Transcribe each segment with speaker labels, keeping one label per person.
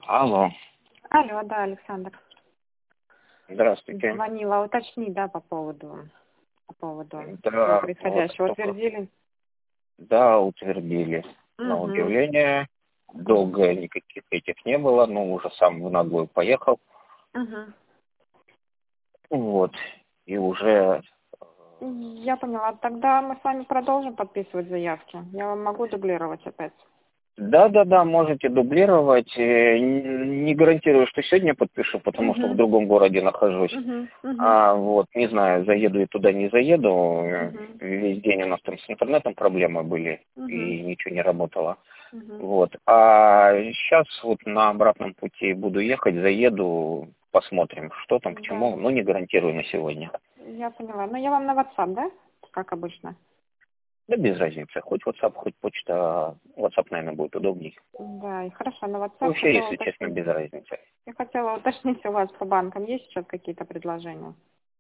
Speaker 1: Алло,
Speaker 2: Алло, да, Александр.
Speaker 1: здравствуйте.
Speaker 2: Звонила уточнить, да, по поводу
Speaker 1: Да,
Speaker 2: происходящего.
Speaker 1: вот только,
Speaker 2: Утвердили?
Speaker 1: да, утвердили. На
Speaker 2: Угу.
Speaker 1: удивление, долго никаких этих не было, но уже сам в ногой поехал.
Speaker 2: Угу.
Speaker 1: Вот, и уже,
Speaker 2: Я поняла. Тогда мы с вами продолжим подписывать заявки. Я вам могу дублировать опять.
Speaker 1: да, можете дублировать. Не гарантирую, что сегодня подпишу, потому что в
Speaker 2: Угу.
Speaker 1: другом городе нахожусь.
Speaker 2: Угу. Угу.
Speaker 1: Вот, не знаю, заеду и туда, не заеду.
Speaker 2: Угу.
Speaker 1: Весь день у нас там с интернетом проблемы были,
Speaker 2: Угу.
Speaker 1: и ничего не работало.
Speaker 2: Угу.
Speaker 1: Вот. А сейчас вот на обратном пути буду ехать, заеду, посмотрим, что там, к
Speaker 2: Да,
Speaker 1: чему. Ну, не гарантирую на сегодня.
Speaker 2: я поняла. Ну, я вам на WhatsApp, да? Как обычно.
Speaker 1: Да без разницы. Хоть WhatsApp, хоть почта. WhatsApp, наверное, будет удобней.
Speaker 2: Да, и хорошо. На WhatsApp
Speaker 1: Вообще,
Speaker 2: хотела
Speaker 1: если честно,
Speaker 2: уточнить.
Speaker 1: без разницы.
Speaker 2: Я хотела уточнить, у вас по банкам есть сейчас какие-то предложения?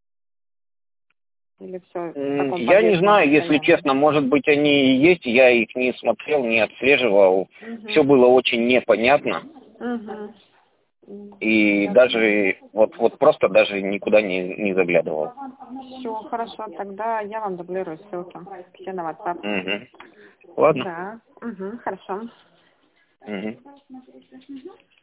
Speaker 2: Или все в таком
Speaker 1: Я не
Speaker 2: подвешенном
Speaker 1: знаю, если
Speaker 2: состоянии?
Speaker 1: честно, может быть, они и есть, я их не смотрел, не отслеживал. Все
Speaker 2: Угу.
Speaker 1: было очень непонятно.
Speaker 2: Угу.
Speaker 1: И даже, вот просто даже никуда не заглядывал.
Speaker 2: Все, хорошо, тогда я вам дублирую ссылки. Все на WhatsApp.
Speaker 1: Угу. Ладно.
Speaker 2: Да, угу, хорошо.
Speaker 1: Угу.